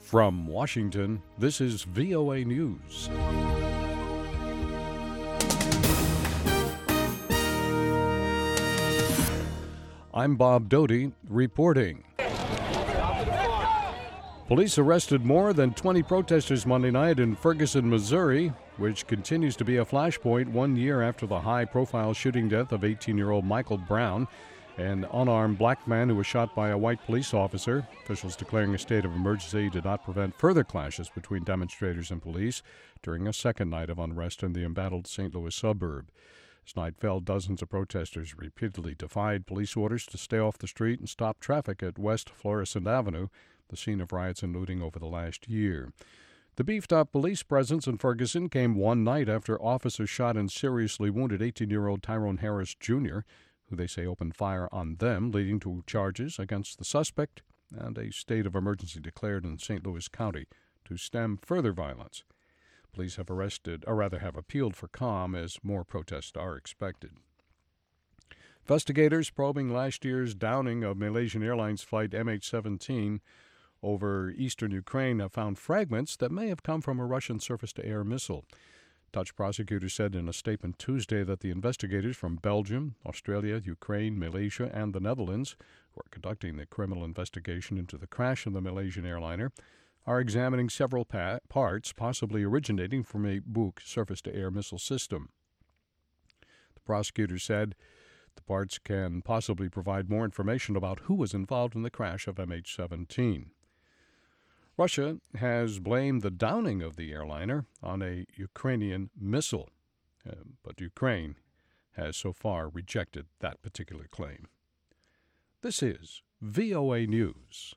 From Washington, this is VOA News. I'm Bob Doty reporting. Police arrested more than 20 protesters Monday night in Ferguson, Missouri, which continues to be a flashpoint 1 year after the high-profile shooting death of 18-year-old Michael Brown, an unarmed black man who was shot by a white police officer. Officials declaring a state of emergency did not prevent further clashes between demonstrators and police during a second night of unrest in the embattled St. Louis suburb. As night fell, dozens of protesters repeatedly defied police orders to stay off the street and stop traffic at West Florissant Avenue, the scene of riots and looting over the last year. The beefed-up police presence in Ferguson came one night after officers shot and seriously wounded 18-year-old Tyrone Harris Jr., who they say opened fire on them, leading to charges against the suspect and a state of emergency declared in St. Louis County to stem further violence. Police have appealed for calm as more protests are expected. Investigators probing last year's downing of Malaysian Airlines flight MH17 over eastern Ukraine have found fragments that may have come from a Russian surface-to-air missile. Dutch prosecutors said in a statement Tuesday that the investigators from Belgium, Australia, Ukraine, Malaysia, and the Netherlands, who are conducting the criminal investigation into the crash of the Malaysian airliner, are examining several parts possibly originating from a Buk surface-to-air missile system. The prosecutors said the parts can possibly provide more information about who was involved in the crash of MH17. Russia has blamed the downing of the airliner on a Ukrainian missile, but Ukraine has so far rejected that particular claim. This is VOA News.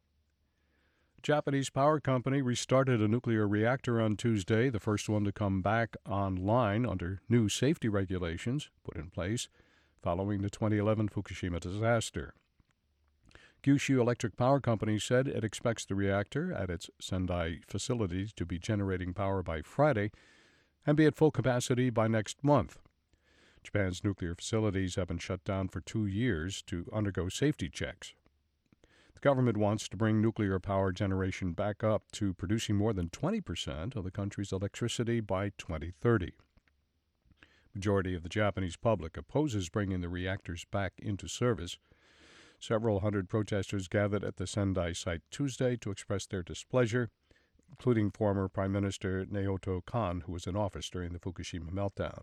A Japanese power company restarted a nuclear reactor on Tuesday, the first one to come back online under new safety regulations put in place following the 2011 Fukushima disaster. Kyushu Electric Power Company said it expects the reactor at its Sendai facility to be generating power by Friday and be at full capacity by next month. Japan's nuclear facilities have been shut down for 2 years to undergo safety checks. The government wants to bring nuclear power generation back up to producing more than 20% of the country's electricity by 2030. Majority of the Japanese public opposes bringing the reactors back into service. Several hundred protesters gathered at the Sendai site Tuesday to express their displeasure, including former Prime Minister Naoto Kan, who was in office during the Fukushima meltdown.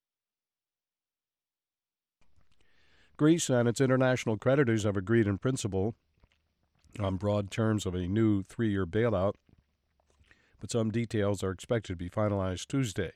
Greece and its international creditors have agreed in principle on broad terms of a new 3-year bailout, but some details are expected to be finalized Tuesday.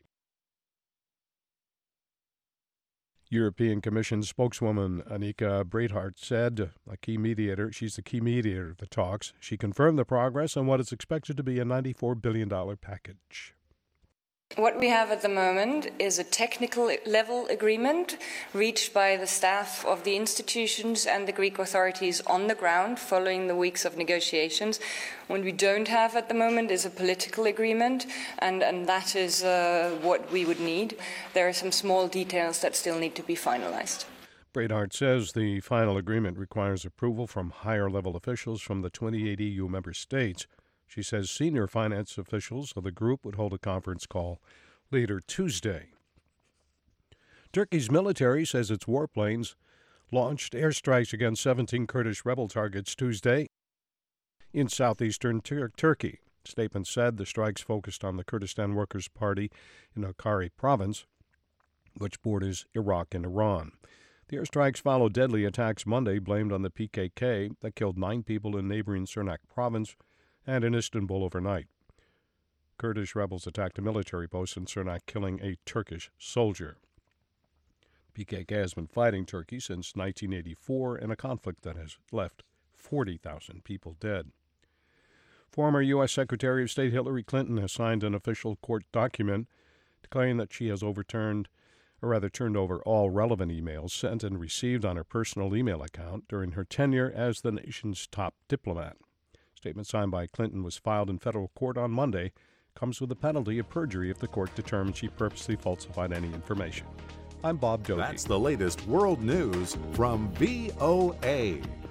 European Commission spokeswoman Annika Breitbart said she's the key mediator of the talks. She confirmed the progress on what is expected to be a $94 billion package. What we have at the moment is a technical level agreement reached by the staff of the institutions and the Greek authorities on the ground following the weeks of negotiations. What we don't have at the moment is a political agreement, and that is what we would need. There are some small details that still need to be finalized. Breitbart says the final agreement requires approval from higher-level officials from the 28 EU member states. She says senior finance officials of the group would hold a conference call later Tuesday. Turkey's military says its warplanes launched airstrikes against 17 Kurdish rebel targets Tuesday in southeastern Turkey. The statement said the strikes focused on the Kurdistan Workers' Party in Hakkari province, which borders Iraq and Iran. The airstrikes followed deadly attacks Monday blamed on the PKK that killed 9 people in neighboring Sirnak province and in Istanbul overnight. Kurdish rebels attacked a military post in Sirnak, killing a Turkish soldier. PKK has been fighting Turkey since 1984 in a conflict that has left 40,000 people dead. Former U.S. Secretary of State Hillary Clinton has signed an official court document declaring that she has turned over all relevant emails sent and received on her personal email account during her tenure as the nation's top diplomat. Statement signed by Clinton was filed in federal court on Monday. Comes with the penalty of perjury if the court determines she purposely falsified any information. I'm Bob Doty. That's the latest world news from VOA.